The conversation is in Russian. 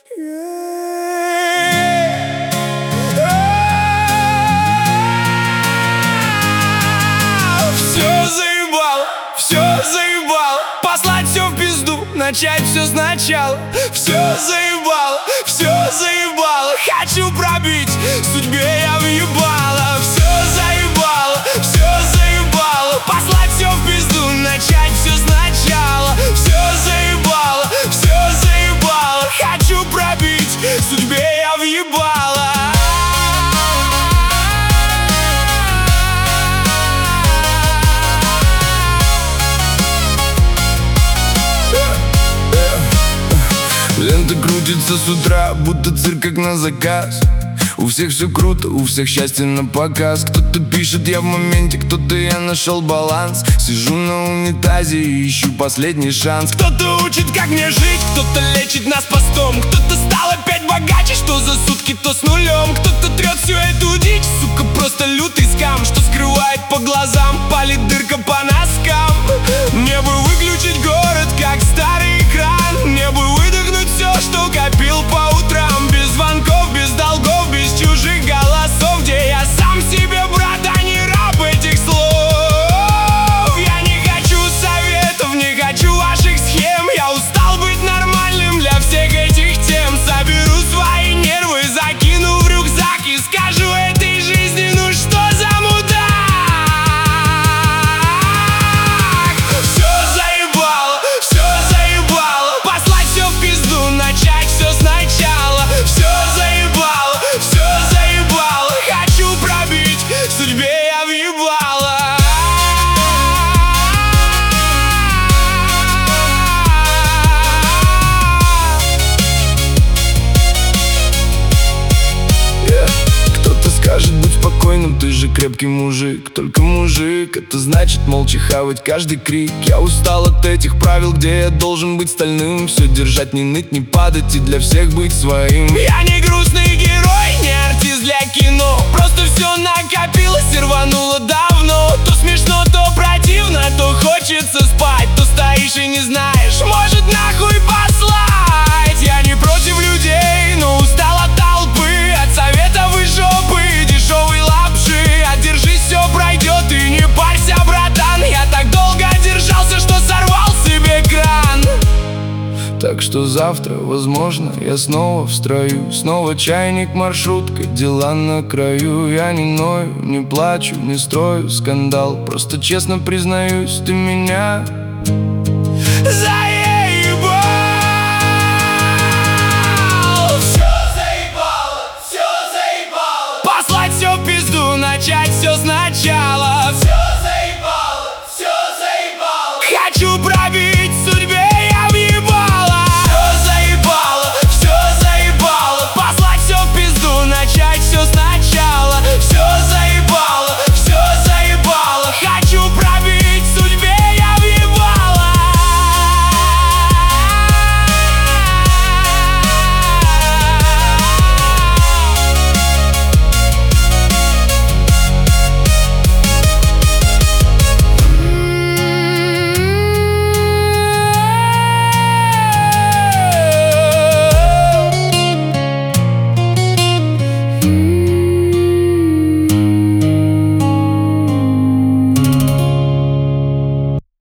Все заебал, послать все в пизду, начать все сначала. Все заебало, хочу пробить, судьбе я въебала. Все заебало, послать все в пизду, начать все сначала. Все заебало, хочу пробить, судьбе я въебала. Лента крутится с утра, будто цирк как на заказ. У всех все круто, у всех счастье на показ. Кто-то пишет, я в моменте, кто-то я нашел баланс. Сижу на унитазе и ищу последний шанс. Кто-то учит, как мне жить, кто-то лечит нас постом. Кто-то стал опять богаче, что за сутки, то с нулем. Кто-то трет всю эту дичь, сука, просто лютый скам, что скрывает по глазам, палит дырка по носкам. Мне бы выключить город, как старый экран. Мне бы выдохнуть все, что копил по утрам. Без звонков, без долгов, без чужих голосов, где я сам себе брат, а не раб этих слов. Я не хочу советов, не хочу ваших схем. Я устал быть нормальным для всех этих тем. Соберу свои нервы, закину в рюкзак и скажу этой жизни, ну что за мудак. Все заебало, послать все в пизду, начать все сначала. Все заебало, хочу пробить, судьбе я въебала. Кто-то скажет, будь спокойным, ты же крепкий мужик. Только мужик, это значит молча хавать каждый крик. Я устал от этих правил, где я должен быть стальным. Все держать, не ныть, не падать и для всех быть своим. Я не грустный герой, не артист для кино. Просто все накопилось и рвануло давно. То смешно, то противно, то хочется спать. То стоишь и не знаешь, может нахуй послать. Я не против людей, но устал от толпы, от советов и жопы, дешевой лапши. Одержись, все пройдет и не парься, братан. Я так долго держался, что сорвал себе кран. Так что завтра, возможно, я снова в строю. Снова чайник, маршрутка, дела на краю. Я не ною, не плачу, не строю скандал. Просто честно признаюсь, ты меня